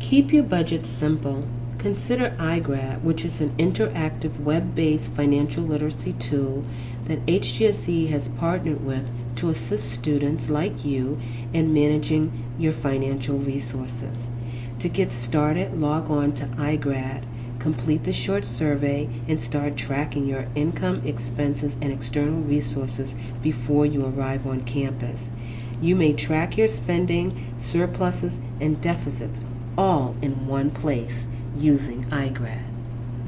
keep your budget simple, consider iGrad, which is an interactive web-based financial literacy tool that HGSE has partnered with to assist students like you in managing your financial resources. To get started, log on to iGrad, complete the short survey, and start tracking your income, expenses, and external resources before you arrive on campus. You may track your spending, surpluses, and deficits all in one place using iGrad.